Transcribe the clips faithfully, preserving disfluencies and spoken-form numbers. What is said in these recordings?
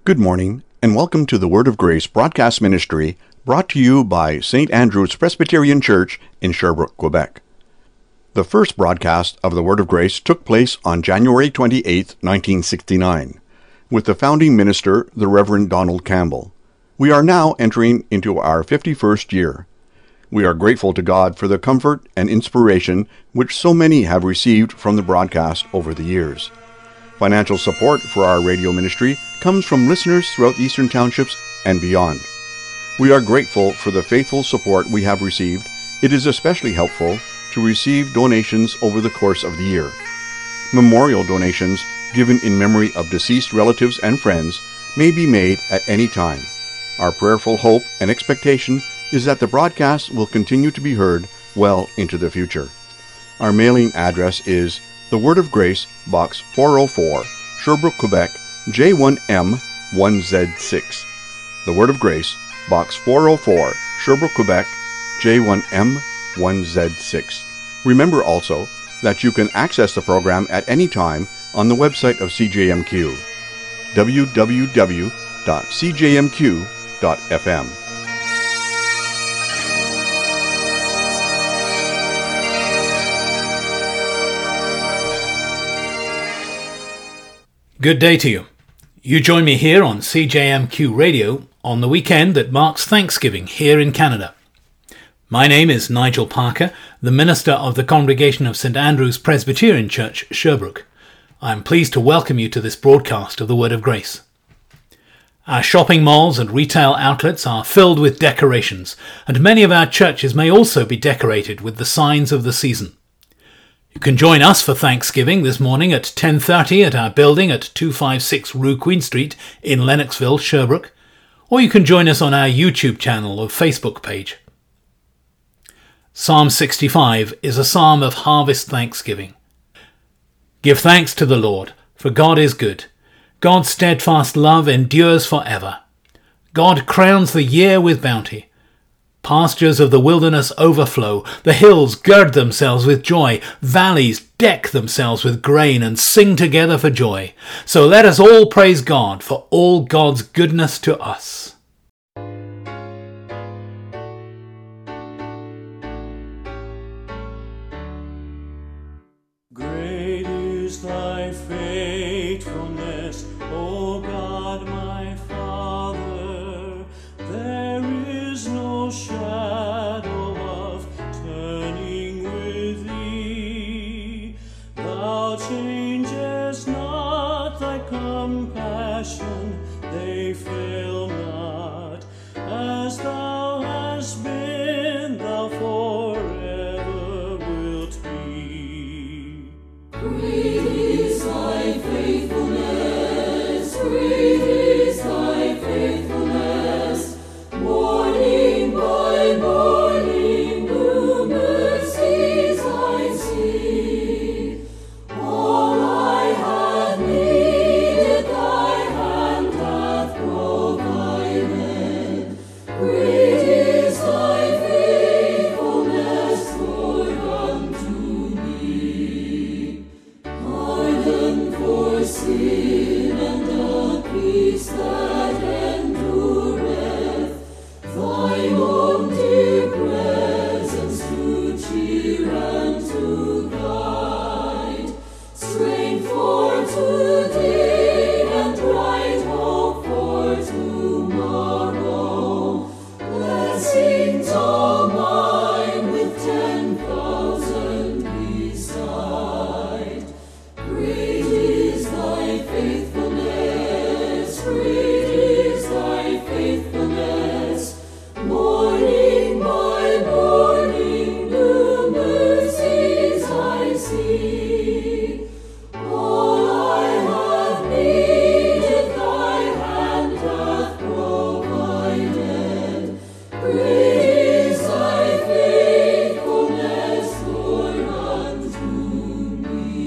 Good morning, and welcome to the Word of Grace broadcast ministry brought to you by Saint Andrew's Presbyterian Church in Sherbrooke, Quebec. The first broadcast of the Word of Grace took place on January twenty-eighth, nineteen sixty-nine, with the founding minister, the Reverend Donald Campbell. We are now entering into our fifty-first year. We are grateful to God for the comfort and inspiration which so many have received from the broadcast over the years. Financial support for our radio ministry comes from listeners throughout the Eastern Townships and beyond. We are grateful for the faithful support we have received. It is especially helpful to receive donations over the course of the year. Memorial donations given in memory of deceased relatives and friends may be made at any time. Our prayerful hope and expectation is that the broadcast will continue to be heard well into the future. Our mailing address is The Word of Grace, Box four oh four, Sherbrooke, Quebec, J one M one Z six. The Word of Grace, Box four oh four, Sherbrooke, Quebec, J one M one Z six. Remember also that you can access the program at any time on the website of C J M Q, w w w dot c j m q dot f m. Good day to you. You join me here on C J M Q Radio on the weekend that marks Thanksgiving here in Canada. My name is Nigel Parker, the minister of the Congregation of Saint Andrew's Presbyterian Church, Sherbrooke. I am pleased to welcome you to this broadcast of the Word of Grace. Our shopping malls and retail outlets are filled with decorations, and many of our churches may also be decorated with the signs of the season. You can join us for Thanksgiving this morning at ten thirty at our building at two fifty-six Rue Queen Street in Lennoxville, Sherbrooke, or you can join us on our YouTube channel or Facebook page. Psalm sixty-five is a psalm of harvest thanksgiving. Give thanks to the Lord, for God is good. God's steadfast love endures forever. God crowns the year with bounty. Pastures of the wilderness overflow, the hills gird themselves with joy, valleys deck themselves with grain and sing together for joy. So let us all praise God for all God's goodness to us. Great is thy faithfulness, O God my Father. There is no shadow of turning with thee. Thou changest not, thy compassion, they fail not. As thou hast been, thou forever wilt be. Great is thy faithfulness, great is thy faithfulness. Morning by morning, new mercies I see. All I have needed, thy hand hath provided. Great is thy faithfulness, Lord, unto me. Pardon for sin and the peace that endureth. Thine own dear presence to cheer and to guide. Strength for today and bright hope for tomorrow. Blessings all mine with ten thousand beside. Great is thy faithfulness, great is thy faithfulness. Morning by morning, new mercies I see. All I have needed, thy hand hath provided. Great is thy faithfulness, Lord, unto me.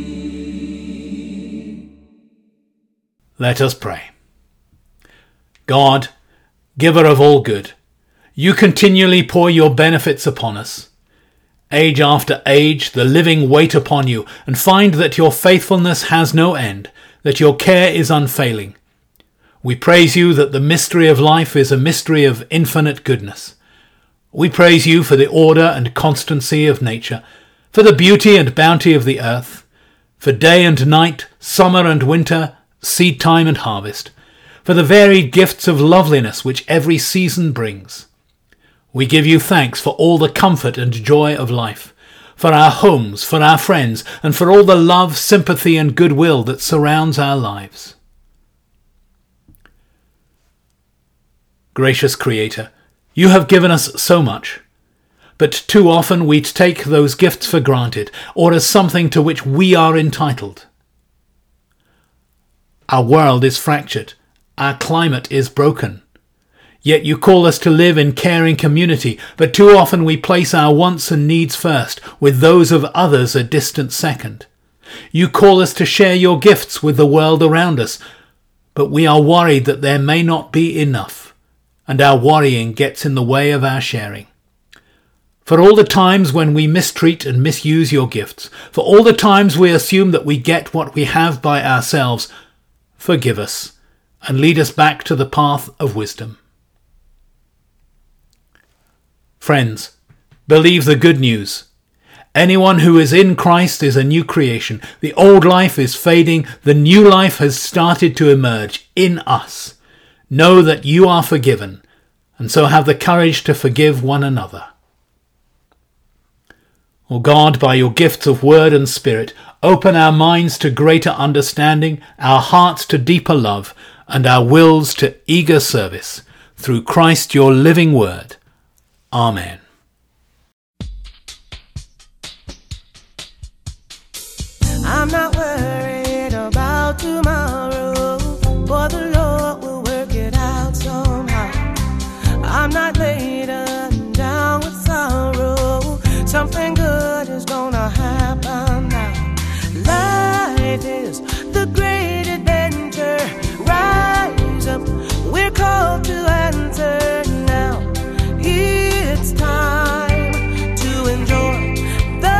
Let us pray. God, giver of all good, you continually pour your benefits upon us. Age after age, the living wait upon you and find that your faithfulness has no end, that your care is unfailing. We praise you that the mystery of life is a mystery of infinite goodness. We praise you for the order and constancy of nature, for the beauty and bounty of the earth, for day and night, summer and winter, seed time and harvest, for the varied gifts of loveliness which every season brings. We give you thanks for all the comfort and joy of life, for our homes, for our friends, and for all the love, sympathy, and goodwill that surrounds our lives. Gracious Creator, you have given us so much, but too often we take those gifts for granted, or as something to which we are entitled. Our world is fractured, our climate is broken. Yet you call us to live in caring community, but too often we place our wants and needs first, with those of others a distant second. You call us to share your gifts with the world around us, but we are worried that there may not be enough, and our worrying gets in the way of our sharing. For all the times when we mistreat and misuse your gifts, for all the times we assume that we get what we have by ourselves, forgive us and lead us back to the path of wisdom. Friends, believe the good news. Anyone who is in Christ is a new creation. The old life is fading. The new life has started to emerge in us. Know that you are forgiven, and so have the courage to forgive one another. O God, by your gifts of word and spirit, open our minds to greater understanding, our hearts to deeper love, and our wills to eager service. Through Christ your living word. Amen. I'm not worried about tomorrow, for the Lord will work it out somehow. I'm not laden down with sorrow, something good is gonna happen now. Life is the great adventure, rise up, we're called to answer now. It's time to enjoy the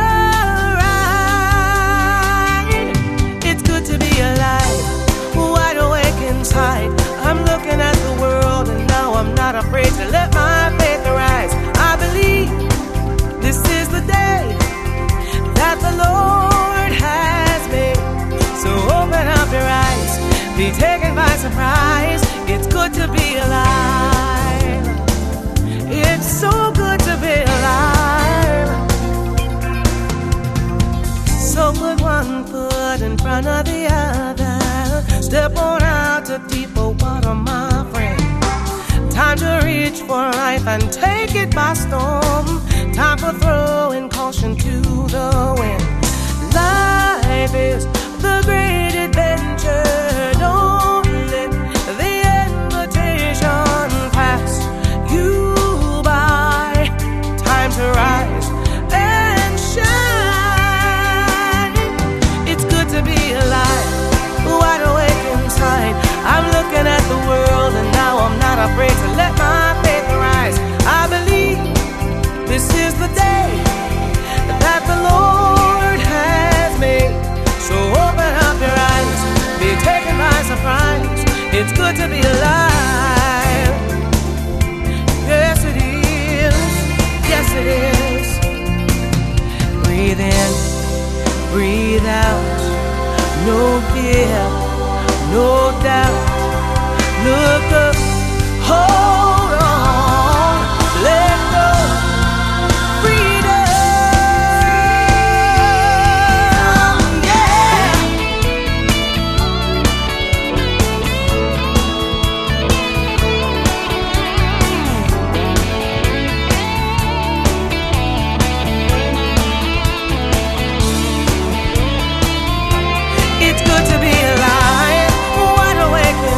ride. It's good to be alive, wide awake inside. I'm looking at the world and now I'm not afraid to let my faith arise. I believe this is the day that the Lord has made. So open up your eyes, be taken by surprise. It's good to be alive. It's so good to be alive. So put one foot in front of the other. Step on out to deeper water, my friend. Time to reach for life and take it by storm. Time for throwing caution to the wind. Life is the great adventure. Don't let the invitation pass you by. Time to rise and shine. It's good to be alive, wide awake inside. I'm looking at the world and now I'm not afraid to let my faith arise. I believe this is the day that the Lord has made. So open up your eyes, be taken by surprise. It's good to be alive. Yes it is, yes it is. Breathe in, breathe out. No fear, no doubt. Look up, hold on, let go. Freedom, yeah. It's good to be alive, wide awake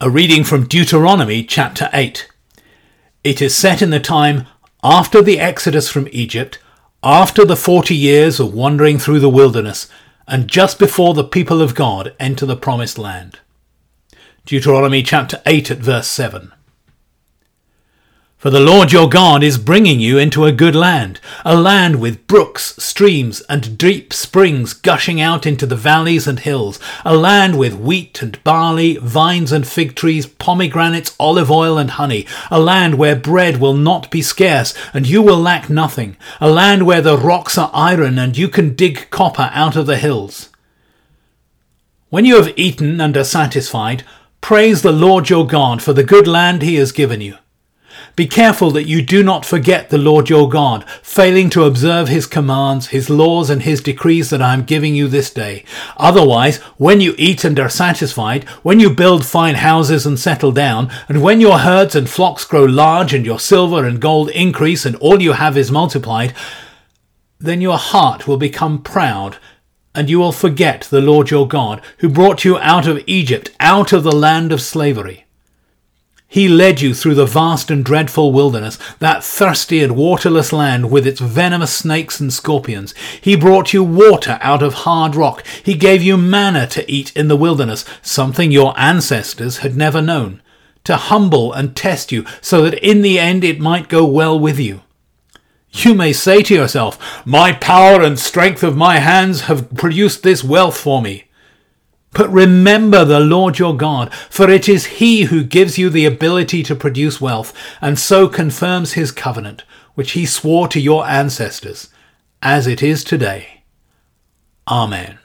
A reading from Deuteronomy chapter eight. It is set in the time after the exodus from Egypt, after the forty years of wandering through the wilderness, and just before the people of God enter the promised land. Deuteronomy chapter eight at verse seven. For the Lord your God is bringing you into a good land, a land with brooks, streams, and deep springs gushing out into the valleys and hills, a land with wheat and barley, vines and fig trees, pomegranates, olive oil and honey, a land where bread will not be scarce and you will lack nothing, a land where the rocks are iron and you can dig copper out of the hills. When you have eaten and are satisfied, praise the Lord your God for the good land he has given you. Be careful that you do not forget the Lord your God, failing to observe his commands, his laws and his decrees that I am giving you this day. Otherwise, when you eat and are satisfied, when you build fine houses and settle down, and when your herds and flocks grow large and your silver and gold increase and all you have is multiplied, then your heart will become proud and you will forget the Lord your God, who brought you out of Egypt, out of the land of slavery. He led you through the vast and dreadful wilderness, that thirsty and waterless land with its venomous snakes and scorpions. He brought you water out of hard rock. He gave you manna to eat in the wilderness, something your ancestors had never known, to humble and test you so that in the end it might go well with you. You may say to yourself, my power and strength of my hands have produced this wealth for me. But remember the Lord your God, for it is he who gives you the ability to produce wealth, and so confirms his covenant, which he swore to your ancestors, as it is today. Amen.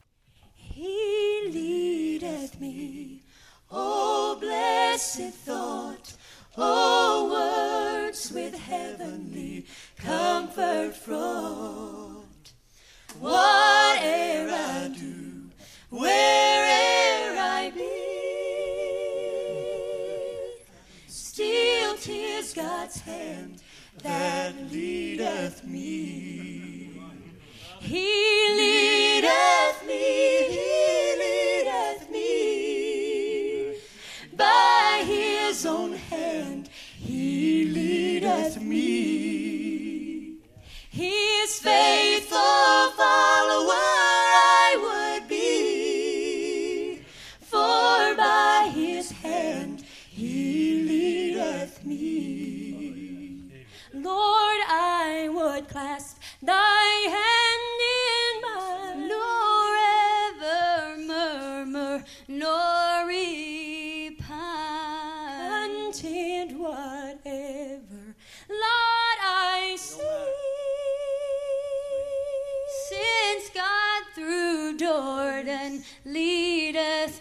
He leadeth me, O blessed thought, O words with heavenly comfort fraught. Whate'er I do, where'er I be, still 'tis God's hand that leadeth me. He leadeth me, he leadeth me, by his own hand he leadeth me. His faithful follower I would be, for by his hand he leadeth me. Lord, I would clasp thy hand in mine, nor ever murmur, nor repine, content whatever lot I see, since God through Jordan leadeth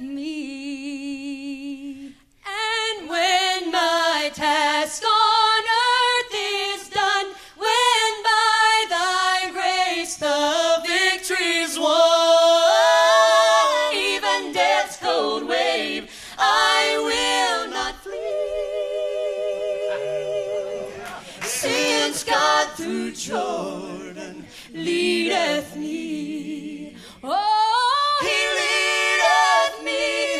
me. And when my task on earth is done, when by thy grace the victory's won, even death's cold wave I will not flee, since God through Jordan leadeth me. Oh, he leadeth me,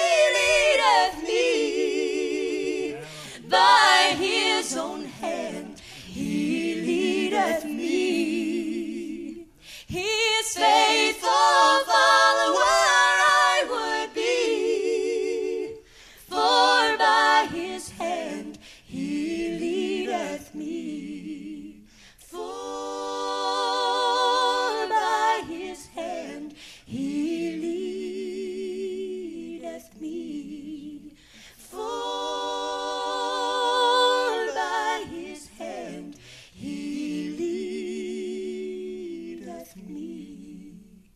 he leadeth me, by his own hand he leadeth me. His faithful follower I would be, for by his hand he leadeth me. For by his hand he leadeth me. For by his hand he leadeth me.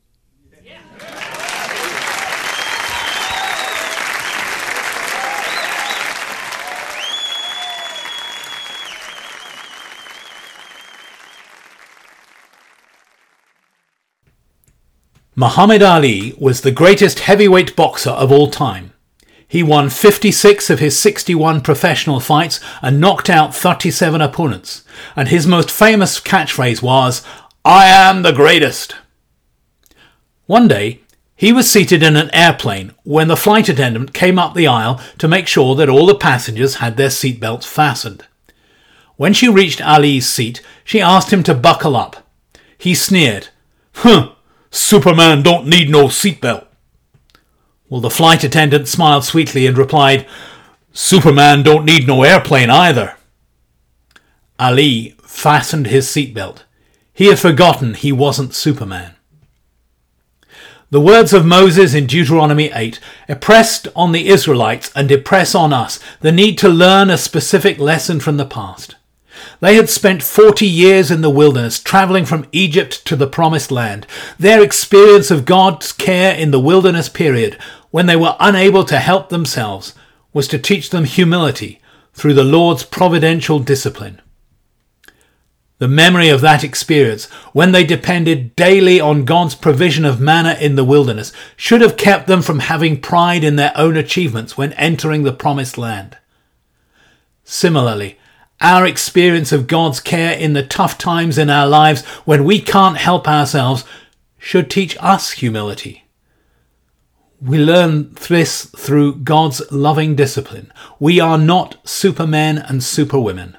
Muhammad Ali was the greatest heavyweight boxer of all time. He won fifty-six of his sixty-one professional fights and knocked out thirty-seven opponents, and his most famous catchphrase was, "I am the greatest." One day, He was seated in an airplane when the flight attendant came up the aisle to make sure that all the passengers had their seatbelts fastened. When she reached Ali's seat, she asked him to buckle up. He sneered, "Huh, Superman don't need no seatbelt." Well, the flight attendant smiled sweetly and replied, "Superman don't need no airplane either." Ali fastened his seatbelt. He had forgotten he wasn't Superman. The words of Moses in Deuteronomy eight impressed on the Israelites and impress on us the need to learn a specific lesson from the past. They had spent forty years in the wilderness, travelling from Egypt to the Promised Land. Their experience of God's care in the wilderness period, when they were unable to help themselves, was to teach them humility through the Lord's providential discipline. The memory of that experience, when they depended daily on God's provision of manna in the wilderness, should have kept them from having pride in their own achievements when entering the Promised Land. Similarly, our experience of God's care in the tough times in our lives when we can't help ourselves should teach us humility. We learn this through God's loving discipline. We are not supermen and superwomen.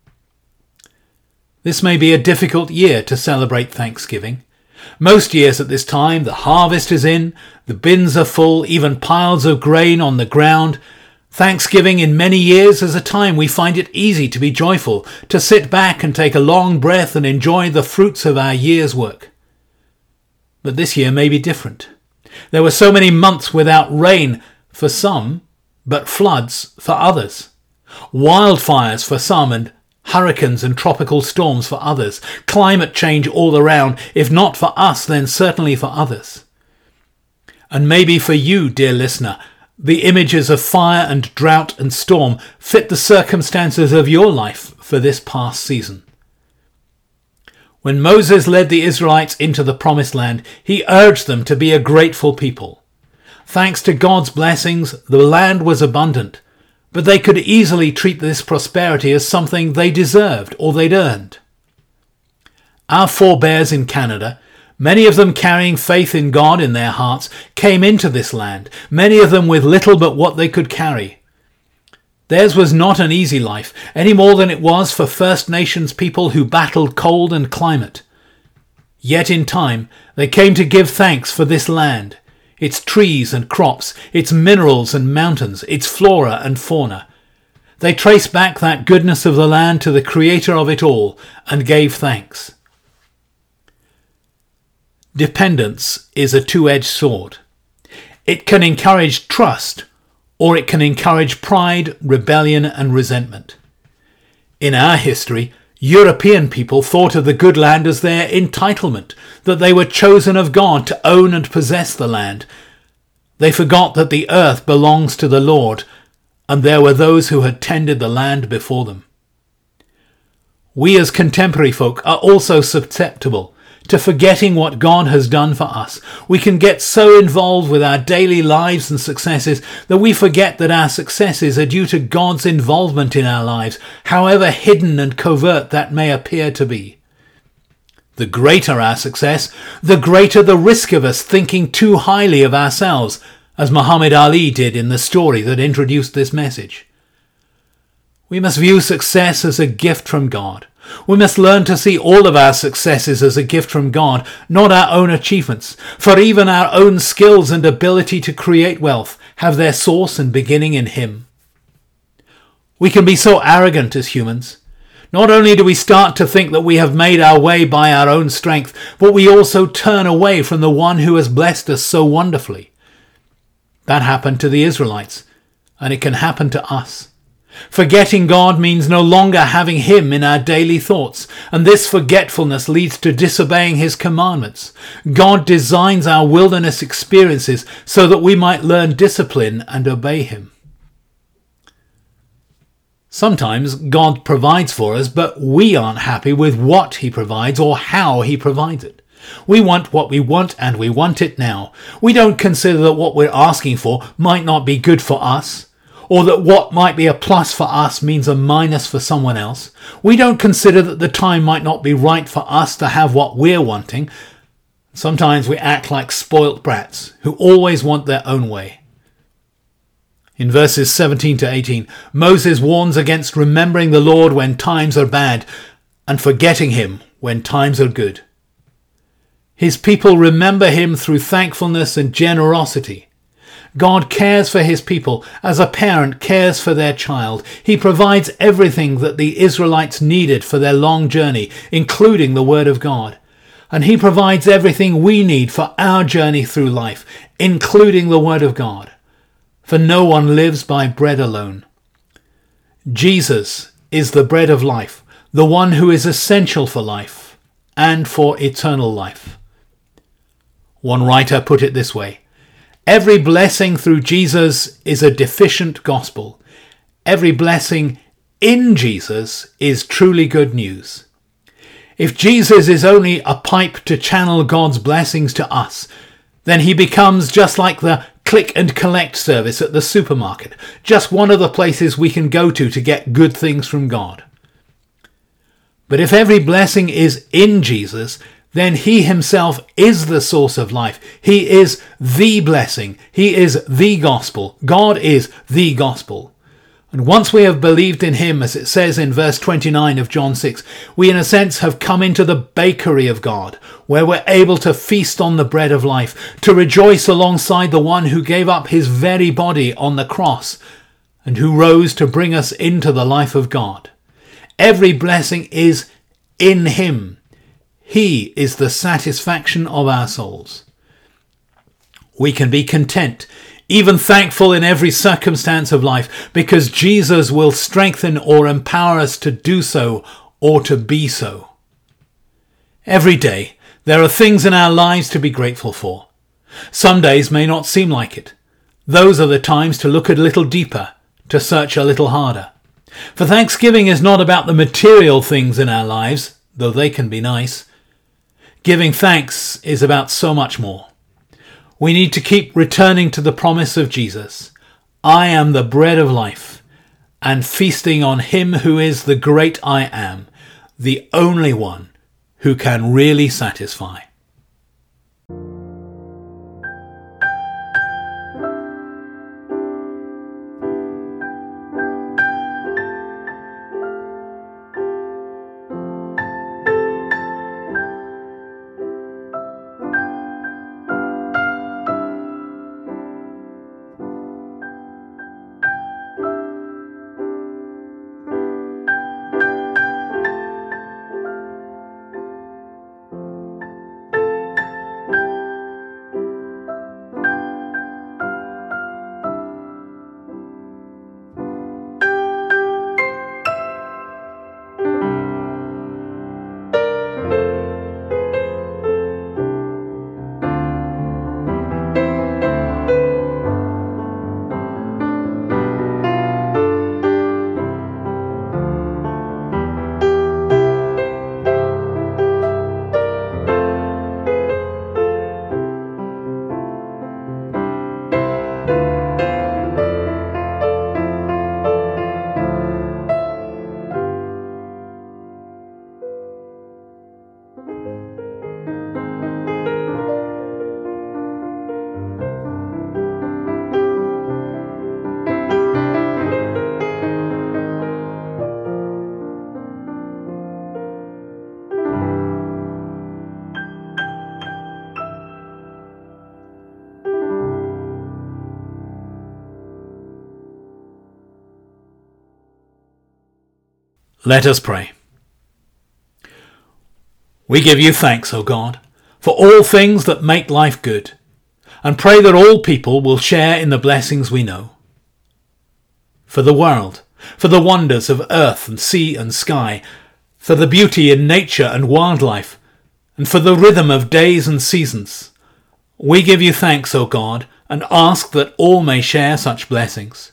This may be a difficult year to celebrate Thanksgiving. Most years at this time, the harvest is in, the bins are full, even piles of grain on the ground. Thanksgiving in many years is a time we find it easy to be joyful, to sit back and take a long breath and enjoy the fruits of our year's work. But this year may be different. There were so many months without rain for some, but floods for others. Wildfires for some and hurricanes and tropical storms for others. Climate change all around, if not for us, then certainly for others. And maybe for you, dear listener, the images of fire and drought and storm fit the circumstances of your life for this past season. When Moses led the Israelites into the Promised Land, he urged them to be a grateful people. Thanks to God's blessings, the land was abundant, but they could easily treat this prosperity as something they deserved or they'd earned. Our forebears in Canada, many of them carrying faith in God in their hearts, came into this land, many of them with little but what they could carry. Theirs was not an easy life, any more than it was for First Nations people who battled cold and climate. Yet in time, they came to give thanks for this land, its trees and crops, its minerals and mountains, its flora and fauna. They traced back that goodness of the land to the Creator of it all and gave thanks. Dependence is a two-edged sword. It can encourage trust, or it can encourage pride, rebellion, and resentment. In our history, European people thought of the good land as their entitlement, that they were chosen of God to own and possess the land. They forgot that the earth belongs to the Lord, and there were those who had tended the land before them. We as contemporary folk are also susceptible to forgetting what God has done for us. We can get so involved with our daily lives and successes that we forget that our successes are due to God's involvement in our lives, however hidden and covert that may appear to be. The greater our success, the greater the risk of us thinking too highly of ourselves, as Muhammad Ali did in the story that introduced this message. We must view success as a gift from God. We must learn to see all of our successes as a gift from God, not our own achievements, for even our own skills and ability to create wealth have their source and beginning in Him. We can be so arrogant as humans. Not only do we start to think that we have made our way by our own strength, but we also turn away from the one who has blessed us so wonderfully. That happened to the Israelites, and it can happen to us. Forgetting God means no longer having Him in our daily thoughts, and this forgetfulness leads to disobeying His commandments. God designs our wilderness experiences so that we might learn discipline and obey Him. Sometimes God provides for us, but we aren't happy with what He provides or how He provides it. We want what we want, and we want it now. We don't consider that what we're asking for might not be good for us, or that what might be a plus for us means a minus for someone else. We don't consider that the time might not be right for us to have what we're wanting. Sometimes we act like spoilt brats who always want their own way. In verses seventeen to eighteen, Moses warns against remembering the Lord when times are bad and forgetting him when times are good. His people remember him through thankfulness and generosity. God cares for his people as a parent cares for their child. He provides everything that the Israelites needed for their long journey, including the Word of God. And he provides everything we need for our journey through life, including the Word of God. For no one lives by bread alone. Jesus is the bread of life, the one who is essential for life and for eternal life. One writer put it this way: every blessing through Jesus is a deficient gospel. Every blessing in Jesus is truly good news. If Jesus is only a pipe to channel God's blessings to us, then he becomes just like the click and collect service at the supermarket, just one of the places we can go to to get good things from God. But if every blessing is in Jesus, then he himself is the source of life. He is the blessing. He is the gospel. God is the gospel. And once we have believed in him, as it says in verse twenty-nine of John six, we in a sense have come into the bakery of God, where we're able to feast on the bread of life, to rejoice alongside the one who gave up his very body on the cross and who rose to bring us into the life of God. Every blessing is in him. He is the satisfaction of our souls. We can be content, even thankful in every circumstance of life, because Jesus will strengthen or empower us to do so or to be so. Every day, there are things in our lives to be grateful for. Some days may not seem like it. Those are the times to look a little deeper, to search a little harder. For Thanksgiving is not about the material things in our lives, though they can be nice. Giving thanks is about so much more. We need to keep returning to the promise of Jesus. I am the bread of life, and feasting on him who is the great I am, the only one who can really satisfy. Let us pray. We give you thanks, O God, for all things that make life good, and pray that all people will share in the blessings we know. For the world, for the wonders of earth and sea and sky, for the beauty in nature and wildlife, and for the rhythm of days and seasons, we give you thanks, O God, and ask that all may share such blessings.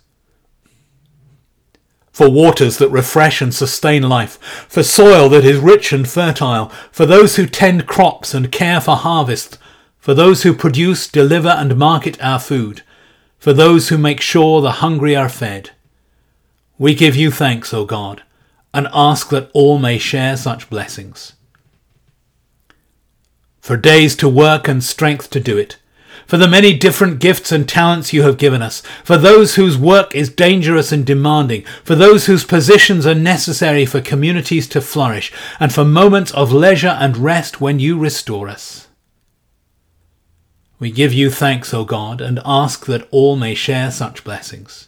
For waters that refresh and sustain life, for soil that is rich and fertile, for those who tend crops and care for harvest, for those who produce, deliver and market our food, for those who make sure the hungry are fed. We give you thanks, O God, and ask that all may share such blessings. for days to work and strength to do it, for the many different gifts and talents you have given us, for those whose work is dangerous and demanding, for those whose positions are necessary for communities to flourish, and for moments of leisure and rest when you restore us. We give you thanks, O God, and ask that all may share such blessings.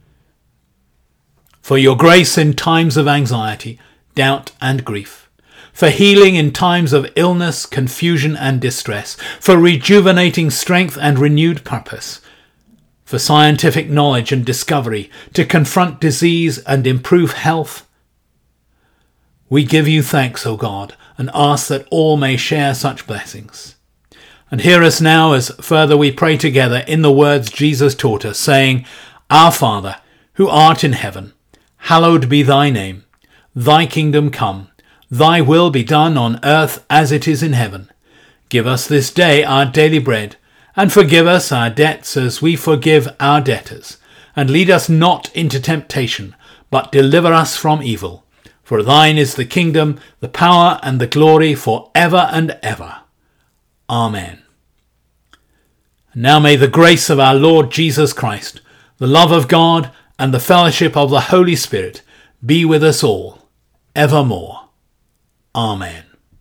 For your grace in times of anxiety, doubt and grief, for healing in times of illness, confusion and distress, for rejuvenating strength and renewed purpose, for scientific knowledge and discovery to confront disease and improve health. We give you thanks, O God, and ask that all may share such blessings. And hear us now as further we pray together in the words Jesus taught us, saying, Our Father, who art in heaven, hallowed be thy name. Thy kingdom come. Thy will be done on earth as it is in heaven. Give us this day our daily bread, and forgive us our debts as we forgive our debtors. And lead us not into temptation, but deliver us from evil. For thine is the kingdom, the power, and the glory for ever and ever. Amen. And now may the grace of our Lord Jesus Christ, the love of God, and the fellowship of the Holy Spirit be with us all, evermore. Amen.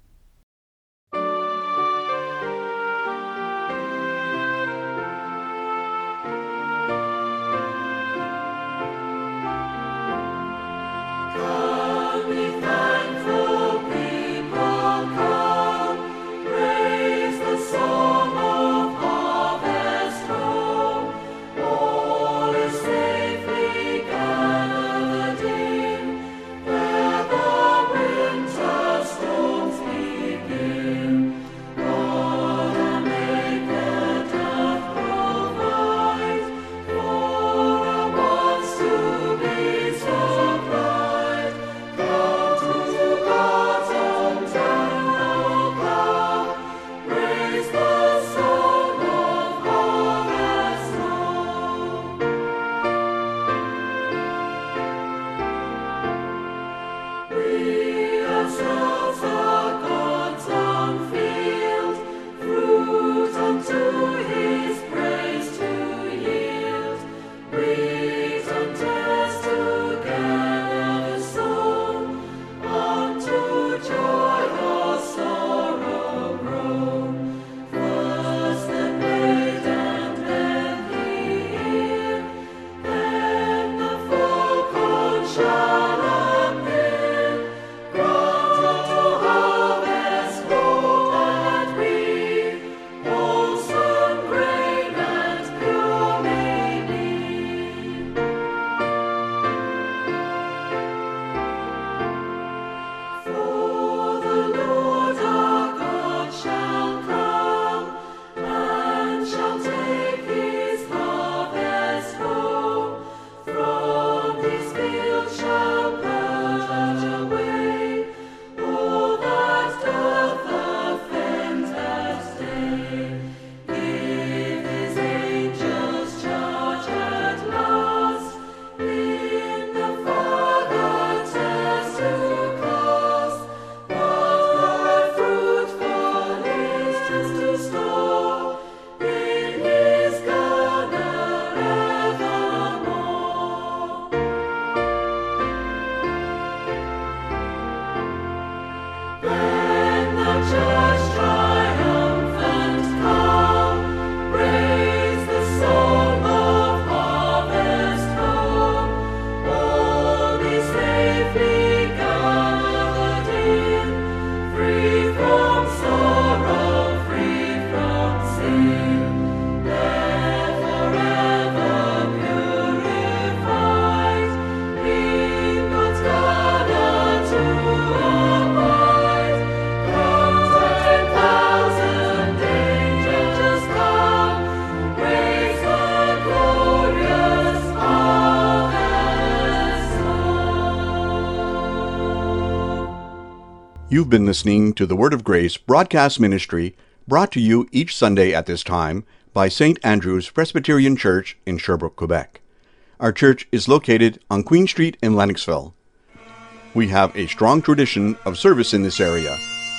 You've been listening to the Word of Grace broadcast ministry, brought to you each Sunday at this time by Saint Andrew's Presbyterian Church in Sherbrooke, Quebec. Our church is located on Queen Street in Lennoxville. We have a strong tradition of service in this area,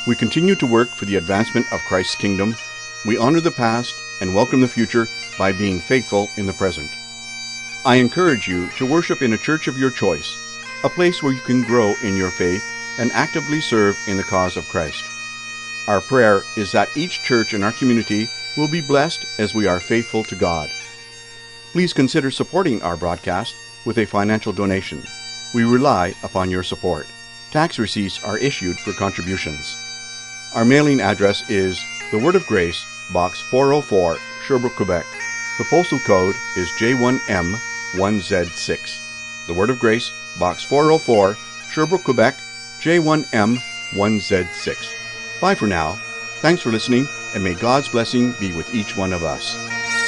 We continue to work for the advancement of Christ's kingdom. We honor the past and welcome the future by being faithful in the present. I encourage you to worship in a church of your choice, a place where you can grow in your faith and actively serve in the cause of Christ. Our prayer is that each church in our community will be blessed as we are faithful to God. Please consider supporting our broadcast with a financial donation. We rely upon your support. Tax receipts are issued for contributions. Our mailing address is The Word of Grace, Box four oh four, Sherbrooke, Quebec. The postal code is J one M one Z six. The Word of Grace, Box four oh four, Sherbrooke, Quebec, J one M one Z six. Bye for now. Thanks for listening, and may God's blessing be with each one of us.